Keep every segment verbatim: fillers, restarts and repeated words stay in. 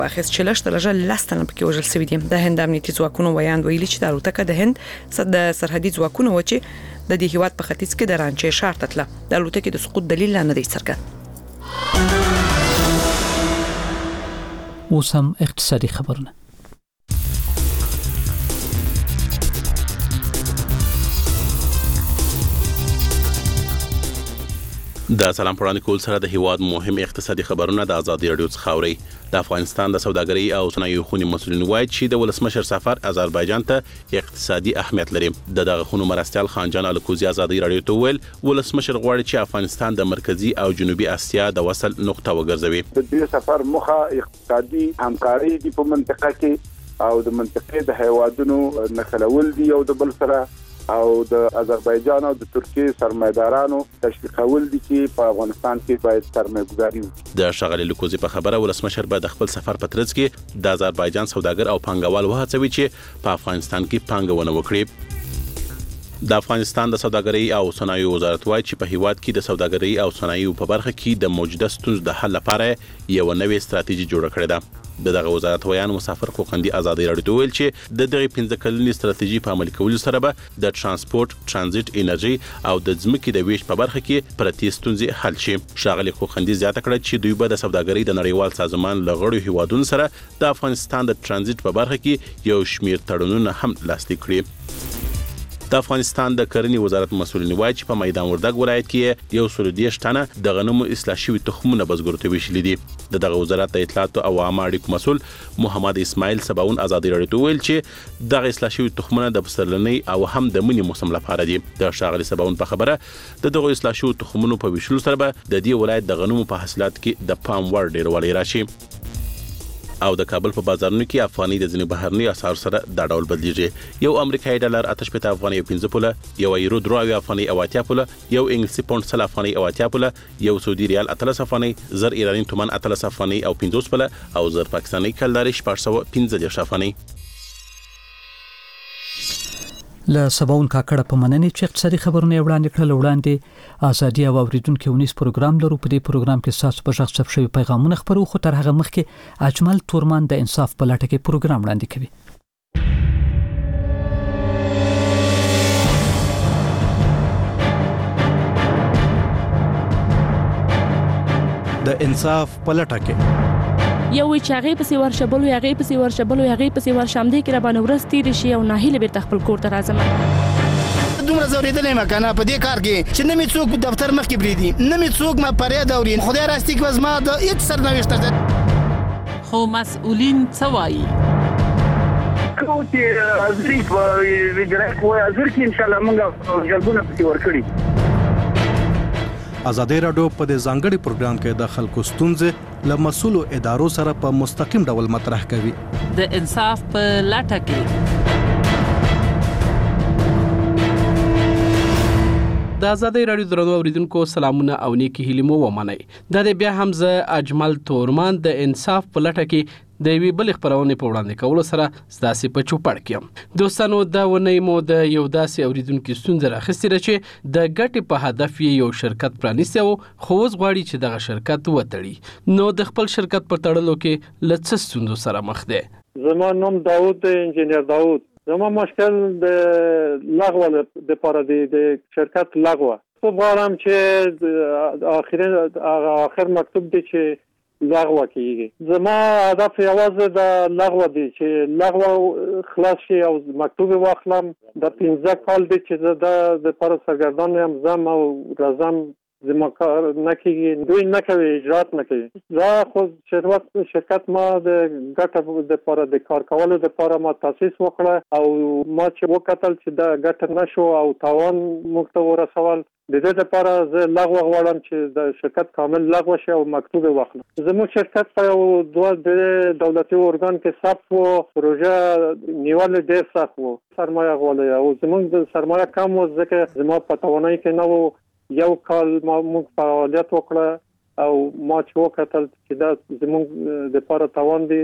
په اخیست چې لږ تر لږه لاس تنه پکې وژل شوی دي. د هند امنیتي ځواکونو ویاند ویلي چې د الوتکه د هند د سرحدي ځواکونو و چې د دې هیواد په ختیځ کې د رانچې ښار ته تله. د الوتکې د سقوط دلیل نه دی څرګند. اوس هم اقتصادي خبرونه. د سلام پرانی کول سره د هیواد مهم اقتصادي خبرونه د ازادي رادیو څخه اوري. د افغانستان د سوداګرۍ او صنایعو خونې مسؤلین وایي چې د ولسمشر سفر آذربایجان ته اقتصادي اهمیت لري. د دغه خونو مرستيال خانجان الکوزي ازادي رادیو ته ویل ولسمشر غواړي چې افغانستان د مرکزی او جنوبي اسیا د وصل نقطه وګرځوي. د دې سفر مخه اقتصادي همکاري د په منطقه کې او د منطقې د هیوادونو نښلول دي او د بل سره او د آذربایجان او د ترکیه سرمایدارانو تشویقول دي چې په افغانستان کې باید سرمایه‌ګذاري وکړي. د شغل لوکوزي په خبره ولسمشر به د خپل سفر په ترڅ کې د آذربایجان سوداګر او پانګوال وهڅوي چې په افغانستان کې پانګونه وکړي. د افغانستان د سوداګرۍ او صنایعو وزارت وایي چې په هیواد کې د سوداګرۍ او صنایعو په برخه کې د موجوده ستونزو د حل لپاره یو نوې ستراتیژي جوړه کړې ده. د دغه وزارت ویان مسافر خوقندي ازادي رادیو ویل چې د دغه پنځه کلنې ستراتیژي په عملي کولو سره به د ترانسپورت، ترانزیت، انرژي او د ځمکې د ویش په برخه کې پرتې ستونزې حل شي. شاغلي خوقندي زیاته کړه چې دوی به د سوداګرۍ د نړیوال سازمان لغړو هیوادونو سره د افغانستان د ترانزیت په برخه کې یو شمیر تړونونه هم لاسلیک کړي. د افغانستان د کرنې وزارت مسؤلین وایي چې په میدان وردګ ولایت کې یو سل دیش ټنه د غنمو اصلاح شوي تخمونه بزګرو ته ویشل دي. د دغه وزارت د اطلاعات او عامه اړیکو مسؤل محمد اسماعیل سباون ازادي رادیو ویل چې دغه اصلاح شوي تخمونه د پسرلنۍ او هم د منی موسم لپاره دي. د شاغلي سباون په خبره د دغه اصلاح شوي تخمونو په ویشلو سره به د دې ولایت د غنمو په حاصلات کې د پام وړ ډیروالی راشي. او د کابل په بازارونو کې افغاني د ځینو بهرني اسعار سره د ډول بدلیږي. یو امریکایي ډالر آتش پته افغاني پنځه پوله، یو یورو درو افغاني او اتیا پوله، یو انګلیسي پاوند سل افغاني او اتیا پوله، یو سعودي ریال اتلس افغاني، زر ایرانی تومان اتلس افغاني او پنځوس پوله او زر پاکستاني کلداري شپږ سوه پنځه دېرش افغاني. له سباون کاکړه په مننې چې اقتصادي خبرونه وړاندې کړل. وړاندې ازادي او اوریدونکو ونیس پروګرام لرو. په دې پروګرام کې تاسو په شخص ثبت شوی پیغامونه خبرو خو تر هغه مخکې اجمل تورمان د انصاف په لټه کې پروګرام وړاندې کوي. د انصاف په لټه کې یو وی چاغې پسې ورشبلو یاغې پسې ورشبلو یاغې پسې ورشمدې کې را باندې ورځ تیر شي او ناهیله بیرته خپل کور ته راځم. دومره زوریدلې ما کنه په دې کار کې چې نه می څوک دفتر مخ کې بریدي، نه می څوک ما پرې دوري. خدای راستي کې وزما د هیڅ سرنوشت ده. خو مسؤلین څه وایي؟ کوم چې ازري په ویډرا کوه ازر کې ان شاء الله موږ جلبونه پسې ورکړي. ازادي رادیو په دې ځانګړي پروګرام کې د خلکو ستونزې له مسؤلو ادارو سره په مستقیم ډول مطرح کوي. د انصاف په لټه کې د ازادي رادیو درنو اوریدونکو سلامونه او نیکی هیله مو ومنئ. دا د بیا هم زه اجمل تورمان د انصاف په لټه کې د وی بل خبرونه په وړاندې کولو سره ستاسو په چوپړ کې دوستانو دا ونې مو د یو داسې اوریدونکو ستونزه راخستې ده چې د ګټې په هدف یو شرکت پرانیسته او خو اوس غواړي چې دغه شرکت وتړي. نو د خپل شرکت پر تړلو کې لڅ ستونزو سره مخ ده. زما نوم داوود انجینیر داوود. زما مشکل د لغوه د پاره د شرکت لغوه. خو غواړم چې اخر اخر مکتوب دی چې لغوه کیږي. زما هدف یوازې د لغوه دی چې لغوه خلاص شي او مکتوب واخلم. د پنځه کال دی چې د د پر سرګردان یم زم او رزم زما کار نکیږي، دوی نکوي، اجرات نکوي. دا خو شرکت شرکت ما د ګټه د پر د کار کولو د پر ما تاسیس وکړه او ما چې وکتل چې دا ګټه نشو او تاوان موږ ته ورسول. د دې لپاره زه لغوه غواړم چې د شرکت کامل لغوه شي او مکتوب واخلم. زموږ شرکت په یو دوه د دولتي ارګان کې ثبت وو، پروژه نیول ډېر سخت وو، سرمایه غواړي او زموږ د سرمایه کم و ځکه زما په توانایي کې نه وو. یو کال ما موږ فعالیت وکړه او ما چې وکتل چې دا زموږ د لپاره توان دی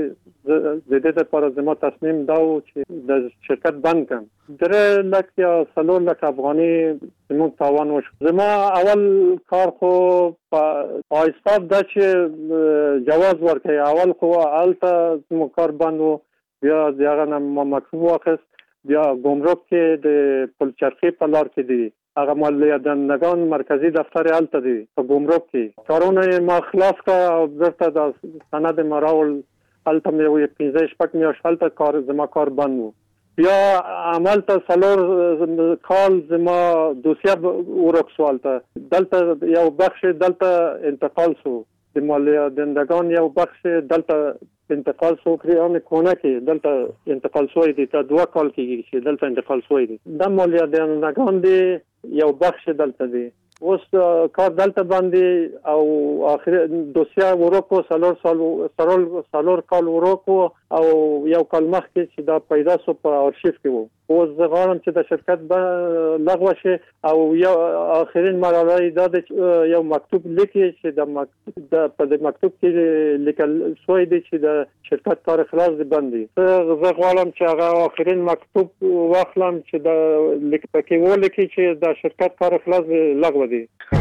د دې لپاره زما تصمیم دا و چې د شرکت بند کړم درې لک یا څلور لک افغاني زموږ تاوان وشو زما اول کار خو په ایستاب دا چې جواز ورکړي اول خو الته زموږ کار بند و بیا دغه نه مکتوب واخیست بیا ګمرک کې د پلچرخي په لار کې دی هغه مالیه دهندگان مرکزی دفتر الته دی په ګمرک کې کارونه ما خلاص کړ او درته د سند ما راول الته مې وې پنځه شپږ میاشتې الته کار زما کار بند و بیا عمل ته سلور کال زما دوسیه ورکسوالته دلته یو بخش دلته انتقال سو د مالیه دهندگان یو بخش دلته انتقال سو کړی او کونه کې دلته انتقال سوی دي ته دوه کال کېږي چې دلته انتقال سوی دي د مالیه دهندگان دی یو بخش دلته دی اوس کار دلته باندې او اخر دوسیه ورکو سلور سال سلور سلور کال ورکو او یو کال مخکې چې دا پیدا سو په ارشیف کې وو اوس زه غواړم چې د شرکت لغوه شي او یو اخرین مرحله دا یو مکتوب لیکي چې د مکتوب د په د مکتوب کې لیکل شوی دی چې د شرکت کار خلاص دی باندې زه غواړم چې هغه اخرین مکتوب واخلم چې د لیک پکې ولیکي چې د شرکت کار خلاص لغوه دی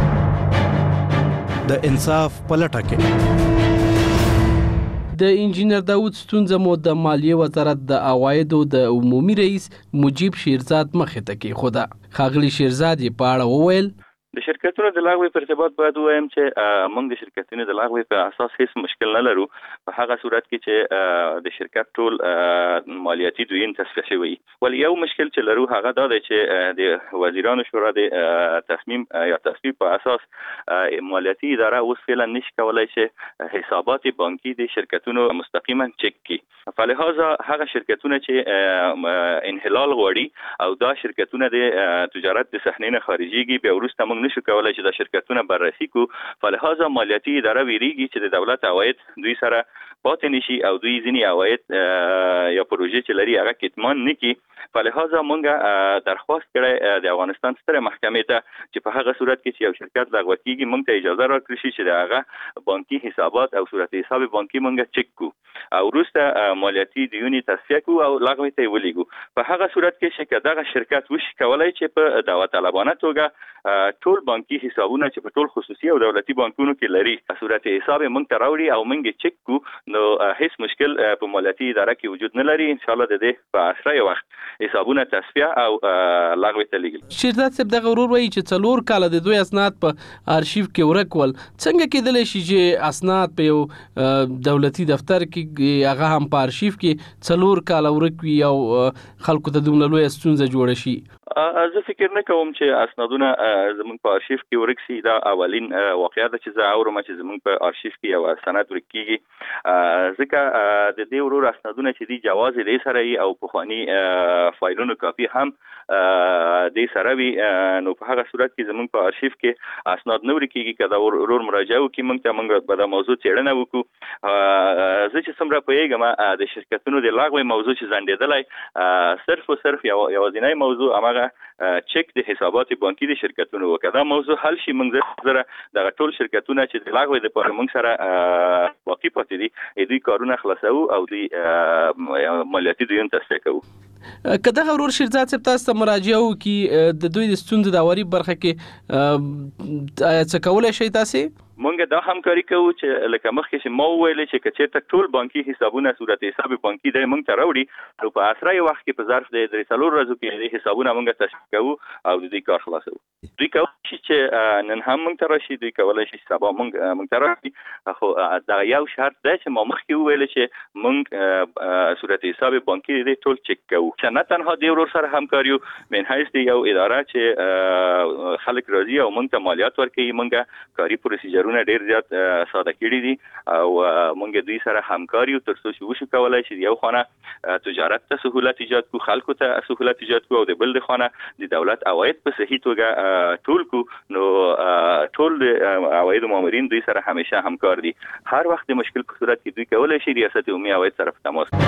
د انصاف پلټه کې د انجینر داوود ستونزه مو د مالیې وزارت د عوایدو د عمومي رئیس مجیب شیرزاد مخې ته کېښوده. ښاغلي شیرزاد یې په اړه وویل د شرکتونو د لغوي په ارتباط باید وایم چې موږ د شرکتونو د لغوي په اساس هیڅ مشکل نه لرو په هغه صورت کې چې د شرکت ټول مالیاتي دوین تصفیه شوی ول یو مشکل چې لرو هغه دا دی چې د وزیرانو شورا د تصمیم یا تصویب په اساس مالیاتي اداره اوس فعلا نشي کولای چې حسابات بانکي د شرکتونو مستقیما چک کړي فلهذا هغه شرکتونه چې انحلال غواړي او دا شرکتونه د تجارت د صحنې نه خارجيږي به ورسته موږ نشو کولای چې د شرکتونو بررسي کو فلهذا مالیاتي اداره ویریږي چې د دولت عواید دوی سره پاتې نشي او دوی ځینی عواید یا پروژې چې لري هغه کتمان نکي فلهذا موږ درخواست کړی د افغانستان ستره محکمې ته چې په هغه صورت کې چې یو شرکت لغوه کیږي موږ ته اجازه راکړي شي چې هغه بانکي حسابات او صورت حساب بانکي موږ چک کو او وروسته مالیاتي دیونی تصفیه کو او لغوه ته ولیږو په هغه صورت کې چې دغه شرکت وشي کولای چې په داوطلبانه توګه ټول بانکي حسابونه چې په ټول خصوصي او دولتي بانکونو کې لري صورت حساب موږ ته راوړي او موږ چک کو نو هیڅ مشکل په مالیاتي اداره کې وجود نه لري ان شاء الله د دې په اسره وخت حسابونه تصفیه او لغوه ته لیږل شیرزاد صاحب دغه ورور وایي چې څلور کال د دوی اسناد په ارشیف کې ورکول څنګه کېدلی شي چې اسناد په یو دولتي دفتر کې هغه هم په ارشیف کې څلور کال ورک وي او خلکو ته دومره لویه ستونزه جوړه شي زه فکر نه کوم چې اسنادونه زموږ په ارشیف کې ورک شي دا اولین واقعیت ده چې زه اورم چې زموږ په ارشیف کې یو سند ورک کیږي ځکه د دې ورور اسنادونه چې دی جواز دې سره او په خواني فایلونو کاپی هم دې سره وي نو په هغه صورت کې زموږ په ارشیف کې اسناد نه ورک کیږي کله ورور مراجعه وکړي موږ ته موږ په دا موضوع څېړنه وکړو زه چې څومره پوهیږم د شرکتونو د لغوه موضوع چې ځنډېدلی صرف او صرف یو یوازینی موضوع هغه چک د حسابات بانکي د شرکتونو وکړه دا موضوع حل شي موږ زره د ټول شرکتونو چې د لغوه د پاره موږ سره باقي پاتې دي دوی کارونه خلاصو او دوی مالیاتي دوی تصفیه کوو که دغه ورور شیرزاد صاحب تاسو ته مراجعه وکړي د دوی د ستونزو د اوري برخه کې څه کولای شي تاسو مونږ دا همکاري کوو چې لکه مخکې چې مو ویل چې کچېرته ټول بانکي حسابونه صورت حساب بانکي د مونږ ته راوړي او په اسره وخت کې په ظرف د درې څلور ورځو کې د حسابونه مونږ تصفیه کوو او د دې کار خلاصو دوی کوي چې نن هم مونږ ته راشي دوی کولای شي سبا مونږ مونږ ته راشي خو دا یو شرط دی چې مو مخکې ویل چې مونږ صورت حساب بانکي د ټول چک کوو چې نه تنها د ورور سره همکاریو من حیث یو اداره چې خلک راضي او مونږ ته مالیات ورکوي مونږ کاری پروسیجر ونه ډیر زیات ساده کړی دي او مونږ دوی سره همکاري او ترڅو چې وشو کولای شي یو خانه تجارت ته سہولت ایجاد کو خلکو ته سہولت ایجاد کو او د بل د خانه د دولت عواید په صحیح توګه ټول کو نو ټول د عواید مامورین دوی سره همیشه همکار دي هر وخت د مشکل په صورت کې دوی کولای شي ریاست عمومي عواید سره تماس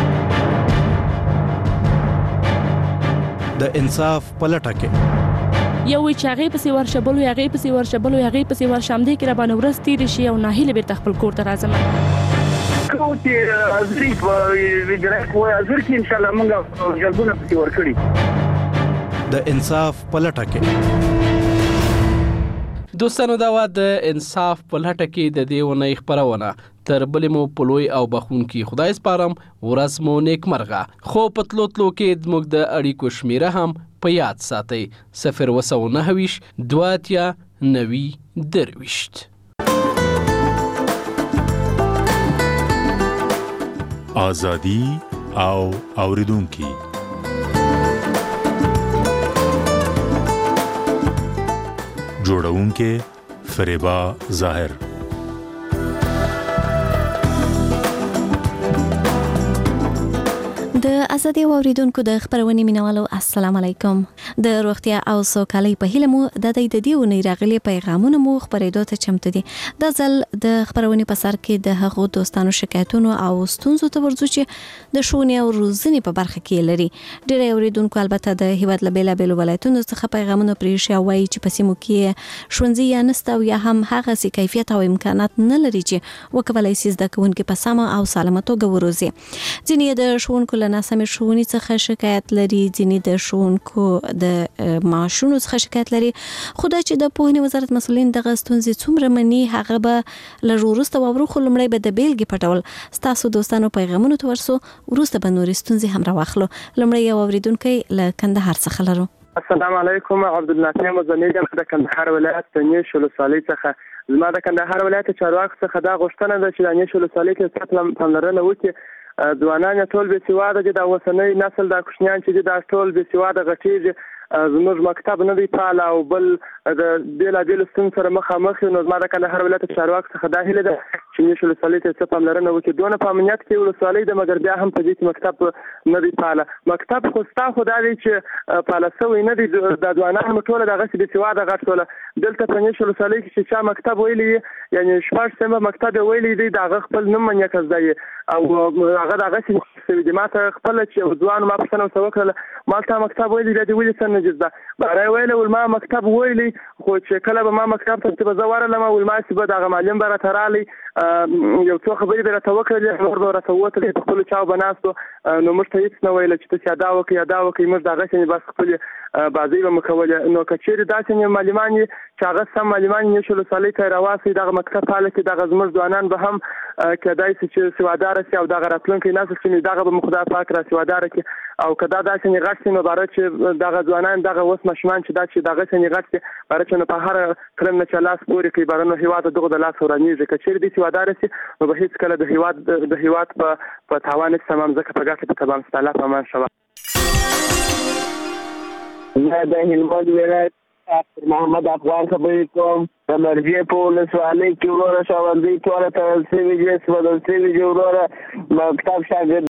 د انصاف پلټه کې یو وی چې هغه پسې ورشبلو هغه پسې ورشبلو هغه پسې ورشم دي کې را باندې ورستې شي او ناهیله به تخپل کور ته راځم کوم چې ازري په ویډرک و ازر کې ان شاء الله موږ جلبونه پکې ورکړي د انصاف په لټه کې. دوستانو دا وا د انصاف په لټه کې د دې ونې خبرونه تر بلې مو پلوي او بخون کې خدای سپارم ورځ مو نیک مرغه. خو پتلو تلو کې زموږ د اړیکو شمیره هم په یاد ساتئ صفر وسو نهویش دواتیا نوي درویشت. آزادی او اوریدونکي جوړونکې فریبا ظاهر. د ازادي اوریدونکو د خبرونې مینوالو السلام علیکم. د روغتیا او سوکالۍ په هیله مو د دې د دیونې راغلي پیغامونه مو خبرېدو ته چمتو دي. د ځل د خبرونې په سر کې د هغو دوستانو شکایتونو او ستونزو ته ورځو چې د ښوونې او روزنې په برخه کې لري. ډېر اوریدونکو البته د هیواد له بیلابېلو ولایتونو څخه پیغامونه پرېښي او وایي چې په سیمو کې ښوونځي یا نشته او یا هم هغسې کیفیت او امکانات نه لري چې وکولای شي زده کوونکي په سمه او سالمه توګه وروزي. ځینې د ښوونکو له ناسمې ښوونې څخه شکایت لري، ځینې د ښوونکو د معاشونو څخه شکایت لري. خو دا چې د پوهنې وزارت مسؤلین دغه ستونزې څومره مني هغه به لږ وروسته واورو. خو لومړی به د بیلګې په ډول ستاسو دوستانو پیغامونو ته ورسو، وروسته به نورې ستونزې هم راواخلو. لومړی یو اورېدونکی له کندهار څخه لرو. السلام علیکم. عبدالنافع مزنی د کندهار ولایت د نیش ولسوالۍ څخه. زما د کندهار ولایت چارواکو څخه دا غوښتنه ده چې د نیش ولسوالۍ کې سخته پاملرنه وکړي. ځوانان ټول بې سواده دي، د اوسنۍ نسل د کوچنیان چې دي دا ټول بې سواده غټېږي. زموږ مکتب نه دی فعال او بل د بېلابېلو ستونزو سره مخامخ یو. نو زما د کندهار ولایت چارواکو څخه دا هیله ده چې نیش ولسوالۍ ته څه پاملرنه وکړي. دونه په امنیت کې ولسوالۍ ده مګر بیا هم په دې کې مکتب نه دی فعاله. مکتب خو ستا خو دا دی چې فعاله سوی نه دی. دا ځوانان مو ټوله دغسې بې سواده غټ ټوله دلته په نیش ولسوالۍ کې چې چا مکتب ویلی یعنې شپږ سیمه مکتب یې ویلی دی، د هغه خپل نوم منې کزده یې او هغه دغسې سوي دي. ما ته خپله چې ځوان ما پوښتنه ورته وکړله ما تا مکتب ویلی بیا دې ولې څه نه جزده بهرای ویله ول ما مکتب ویلی خو چې کله به ما مکتب ته چې به زه ورغلم ول ما چې به دغه معلم به راته راغلی یو څو خبرې به راته وکړلې، نور به راته ووتلې په خپلو چاو به ناست و. نو موږ ته هېڅ نه ویله چې تاسې ادا وکړئ ادا وکړئ. موږ دغسې بس خپلې بازۍ به مو کولې. نو که چېرې داسې معلمان یې چې هغه سم معلمان یې نیش ولسوالۍ ته یې راواستئ دغه مکتب فعاله کړي، دغه زموږ ځوانان به هم کېدای شي چې سواداره شي او دغه راتلونکی نسل چې دغه به مو خدای پاک را سواداره کړي. او که دا داسې غټ شي نو باره چې دغه ځوانان دغه اوس ماشومان چې دا چې دغسې غټ شي باره چې نو په هر کړم نه چې لاس پورې کړي باره نو هېواد دغه د لاس ورانېږي. که چېرې دې سواداره شي نو به هېڅ کله د هېواد د هېواد په تاوان هېڅ تمام ځکه په ګټه په تمام ستا الله په امان شوه. زه د هلمند ولایت محمد افغان خبرې کوم. د مرجې په ولسوالۍ کې وروره ښوونځي ټوله تړل شوي دي، سوځل شوي دي. وروره مکتب شاګرد